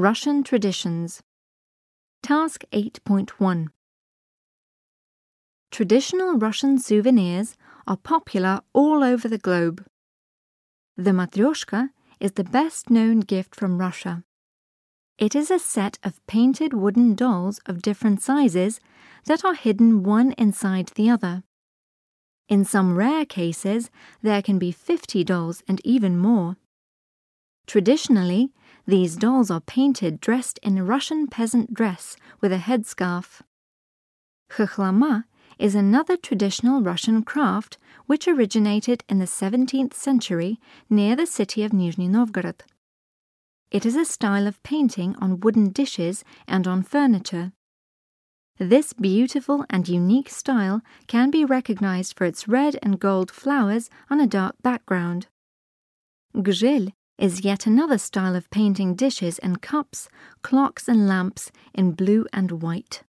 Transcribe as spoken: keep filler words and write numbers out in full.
Russian Traditions. Task eight point one. Traditional Russian souvenirs are popular all over the globe. The matryoshka is the best-known gift from Russia. It is a set of painted wooden dolls of different sizes that are hidden one inside the other. In some rare cases, there can be fifty dolls and even more. Traditionally, these dolls are painted dressed in a Russian peasant dress with a headscarf. Khokhlama is another traditional Russian craft which originated in the seventeenth century near the city of Nizhny Novgorod. It is a style of painting on wooden dishes and on furniture. This beautiful and unique style can be recognized for its red and gold flowers on a dark background. Gzhel is yet another style of painting dishes and cups, clocks and lamps in blue and white.